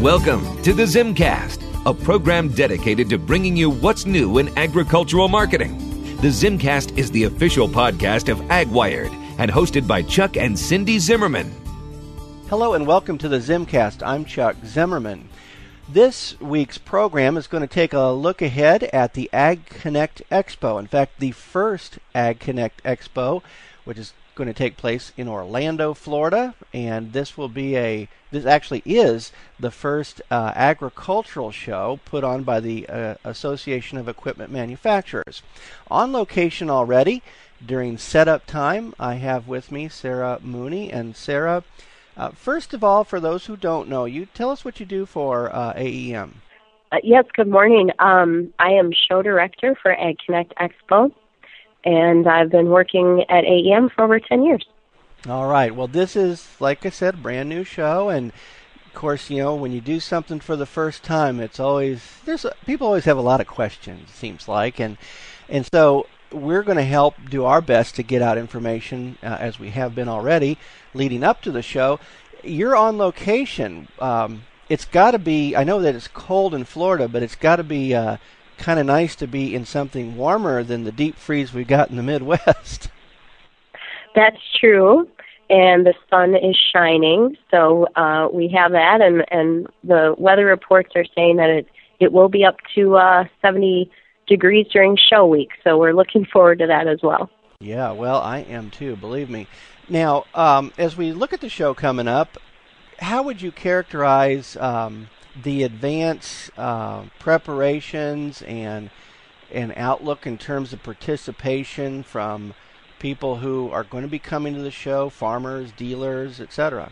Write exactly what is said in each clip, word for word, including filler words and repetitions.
Welcome to the Zimcast, a program dedicated to bringing you what's new in agricultural marketing. The Zimcast is the official podcast of AgWired and hosted by Chuck and Cindy Zimmerman. Hello and welcome to the Zimcast. I'm Chuck Zimmerman. This week's program is going to take a look ahead at the Ag Connect Expo. In fact, the first Ag Connect Expo, which is going to take place in Orlando, Florida, and this will be a this actually is the first uh, agricultural show put on by the uh, Association of Equipment Manufacturers. On location already during setup time, I have with me Sarah Mooney. And Sarah, uh, first of all, for those who don't know you, tell us what you do for uh, A E M. Uh, yes, good morning. Um, I am show director for Ag Connect Expo, and I've been working at A E M for over ten years. All right. Well, this is, like I said, a brand new show, and of course, you know, when you do something for the first time, it's always there's a, people always have a lot of questions. It seems like, and and so we're going to help do our best to get out information uh, as we have been already leading up to the show. You're on location. Um, it's got to be. I know that it's cold in Florida, but it's got to be uh, kind of nice to be in something warmer than the deep freeze we got in the Midwest. That's true, and the sun is shining, so uh, we have that, and, and the weather reports are saying that it, it will be up to uh, seventy degrees during show week, so we're looking forward to that as well. Yeah, well, I am too, believe me. Now, um, as we look at the show coming up, how would you characterize um, the advance uh, preparations and, and outlook in terms of participation from people who are going to be coming to the show, farmers, dealers, et cetera?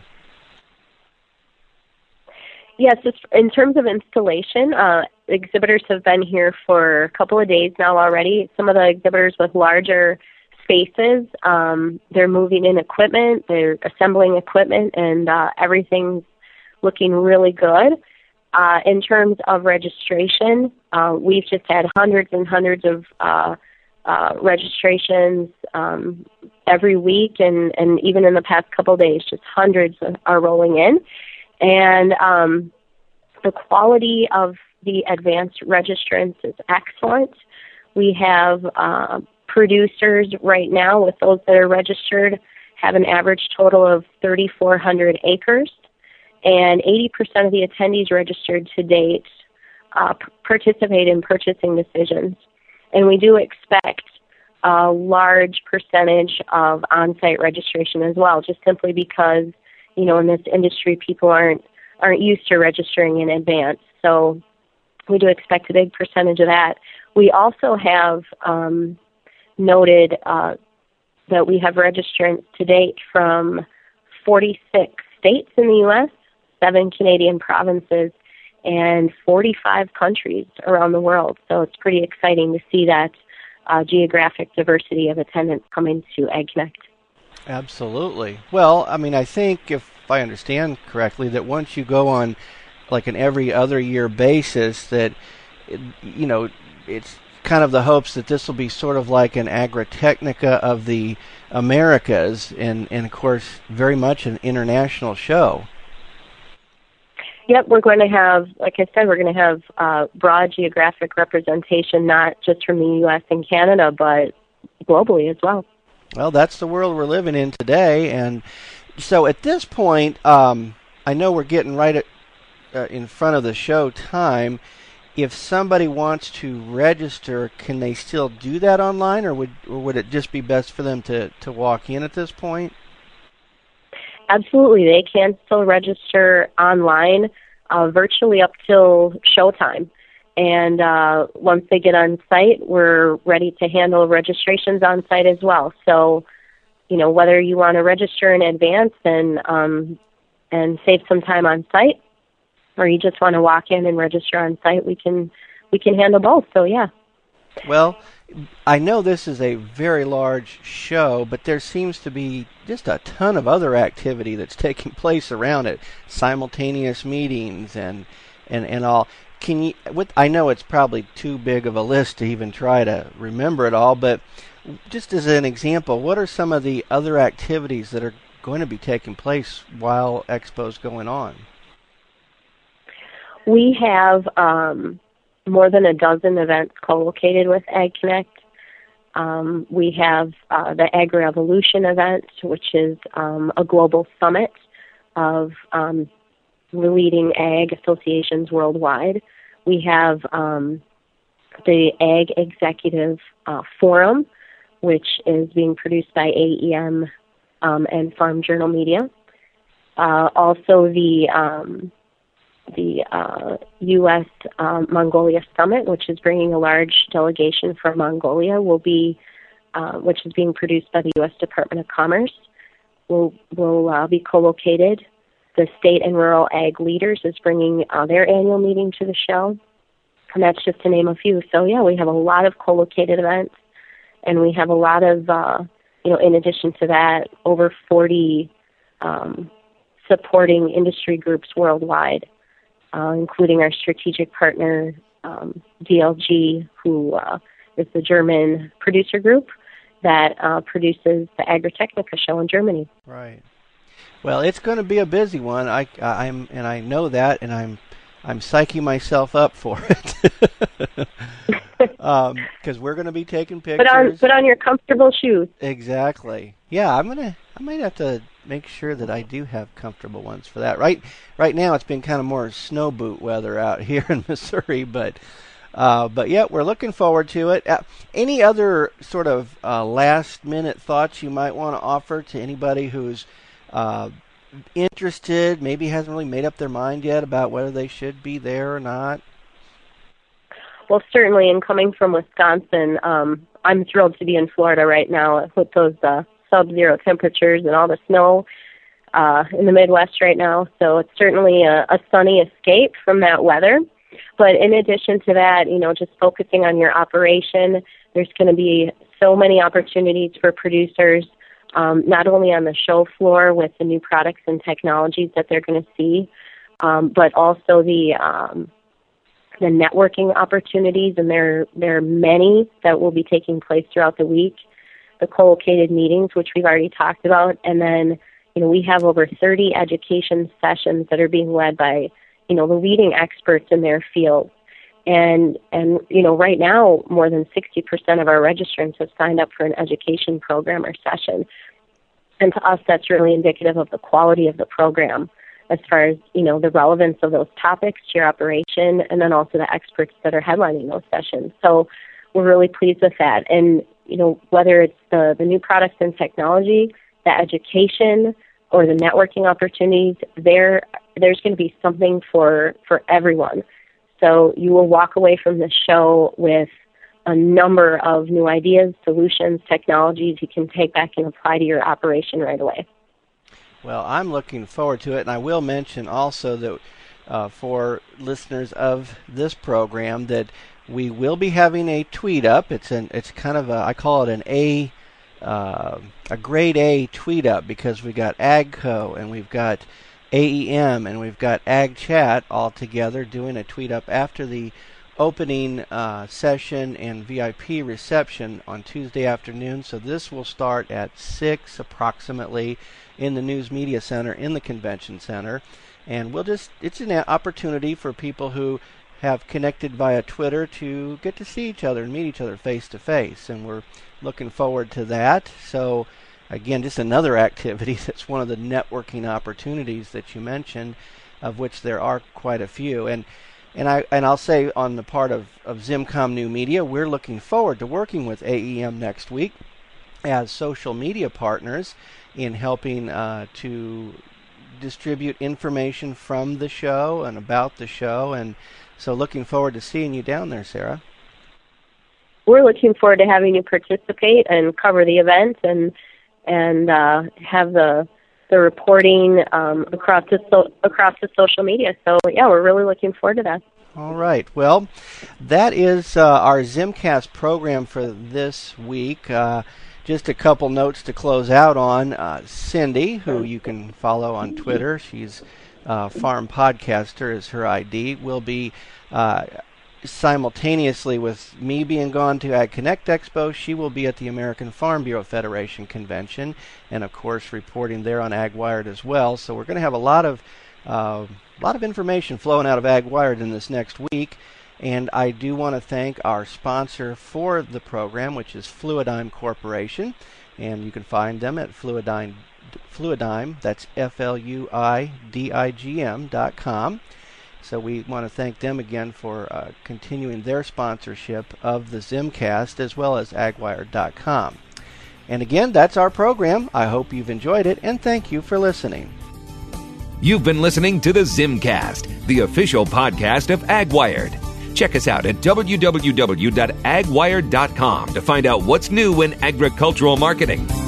Yes, it's, in terms of installation, uh, exhibitors have been here for a couple of days now already. Some of the exhibitors with larger spaces, um, they're moving in equipment, they're assembling equipment, and uh, everything's looking really good. Uh, in terms of registration, uh, we've just had hundreds and hundreds of uh, uh, registrations um, every week, and, and even in the past couple of days, just hundreds are rolling in. And um, the quality of the advanced registrants is excellent. We have uh, producers right now, with those that are registered, have an average total of three thousand four hundred acres, and eighty percent of the attendees registered to date uh, p- participate in purchasing decisions. And we do expect a large percentage of on-site registration as well, just simply because, you know, in this industry, people aren't aren't used to registering in advance. So we do expect a big percentage of that. We also have um, noted uh, that we have registrants to date from forty-six states in the U S, seven Canadian provinces, and forty-five countries around the world. So it's pretty exciting to see that uh, geographic diversity of attendance coming to Ag Connect. Absolutely. Well, I mean, I think if I understand correctly, that once you go on like an every other year basis, that, you know, it's kind of the hopes that this will be sort of like an Agritechnica of the Americas, and, and of course, very much an international show. Yep, we're going to have, like I said, we're going to have uh, broad geographic representation, not just from the U S and Canada, but globally as well. Well, that's the world we're living in today, and so at this point, um, I know we're getting right at, uh, in front of the show time. If somebody wants to register, can they still do that online, or would or would it just be best for them to, to walk in at this point? Absolutely. They can still register online uh, virtually up till showtime. And uh, once they get on site, we're ready to handle registrations on site as well. So, you know, whether you want to register in advance and um, and save some time on site, or you just want to walk in and register on site, we can we can handle both. So, yeah. Well, I know this is a very large show, but there seems to be just a ton of other activity that's taking place around it, simultaneous meetings and and, and all. Can you? With, I know it's probably too big of a list to even try to remember it all, but just as an example, what are some of the other activities that are going to be taking place while Expo's going on? We have um, more than a dozen events co-located with AgConnect. Um, we have uh, the Agri-Evolution event, which is um, a global summit of um, the leading ag associations worldwide. We have um, the Ag Executive uh, Forum, which is being produced by A E M um, and Farm Journal Media. Uh, also, the um, the uh, U S Um, Mongolia Summit, which is bringing a large delegation from Mongolia, will be, uh, which is being produced by the U S Department of Commerce, will will uh, be co-located. The State and Rural Ag Leaders is bringing uh, their annual meeting to the show, and that's just to name a few. So yeah, we have a lot of co-located events, and we have a lot of, uh, you know, in addition to that, over forty um, supporting industry groups worldwide. Uh, including our strategic partner, um, D L G, who uh, is the German producer group that uh, produces the Agritechnica show in Germany. Right. Well, it's going to be a busy one. I, I'm, and I know that, and I'm, I'm psyching myself up for it. Um, because we're going to be taking pictures. Put on, put on your comfortable shoes. Exactly. Yeah, I'm gonna. I might have to make sure that I do have comfortable ones for that. Right. Right now, it's been kind of more snow boot weather out here in Missouri, but, uh, but yeah, we're looking forward to it. Uh, any other sort of uh, last minute thoughts you might want to offer to anybody who's uh, interested, maybe hasn't really made up their mind yet about whether they should be there or not? Well, certainly, and coming from Wisconsin, um, I'm thrilled to be in Florida right now with those uh, sub-zero temperatures and all the snow uh, in the Midwest right now. So it's certainly a, a sunny escape from that weather. But in addition to that, you know, just focusing on your operation, there's going to be so many opportunities for producers, um, not only on the show floor with the new products and technologies that they're going to see, um, but also the um, the networking opportunities, and there, there are many that will be taking place throughout the week. The co-located meetings, which we've already talked about, and then, you know, we have over thirty education sessions that are being led by, you know, the leading experts in their field. And, and you know, right now, more than sixty percent of our registrants have signed up for an education program or session. And to us, that's really indicative of the quality of the program, as far as, you know, the relevance of those topics to your operation, and then also the experts that are headlining those sessions. So we're really pleased with that. And, you know, whether it's the, the new products and technology, the education, or the networking opportunities, there there's going to be something for, for everyone. So you will walk away from the show with a number of new ideas, solutions, technologies you can take back and apply to your operation right away. Well, I'm looking forward to it, and I will mention also that uh, for listeners of this program that we will be having a tweet up. It's an it's kind of a, I call it an A, uh, a grade A tweet up, because we got AGCO and we've got A E M and we've got Ag Chat all together doing a tweet up after the opening uh, session and V I P reception on Tuesday afternoon. So this will start at six approximately in the News Media Center in the Convention Center, and we'll just it's an opportunity for people who have connected via Twitter to get to see each other and meet each other face to face, and we're looking forward to that. So again, just another activity that's one of the networking opportunities that you mentioned, of which there are quite a few. And and I and I'll say on the part of, of ZimCom New Media, we're looking forward to working with A E M next week as social media partners in helping uh, to distribute information from the show and about the show. And so looking forward to seeing you down there, Sarah. We're looking forward to having you participate and cover the event and and uh, have the the reporting um, across the so, across the social media. So yeah, we're really looking forward to that. All right. Well, that is uh, our ZimCast program for this week. Uh, Just a couple notes to close out on. Uh, Cindy, who you can follow on Twitter, she's uh, Farm Podcaster is her I D, will be uh, simultaneously with me being gone to AgConnect Expo. She will be at the American Farm Bureau Federation Convention, and of course reporting there on AgWired as well. So we're going to have a lot of uh, A lot of information flowing out of AgWired in this next week. And I do want to thank our sponsor for the program, which is Fluidigm Corporation. And you can find them at Fluidigm, Fluidigm, that's F L U I D I G M dot com. So we want to thank them again for uh, continuing their sponsorship of the ZimCast as well as agwired dot com. And again, that's our program. I hope you've enjoyed it, and thank you for listening. You've been listening to the ZimCast, the official podcast of AgWired. Check us out at w w w dot agwired dot com to find out what's new in agricultural marketing.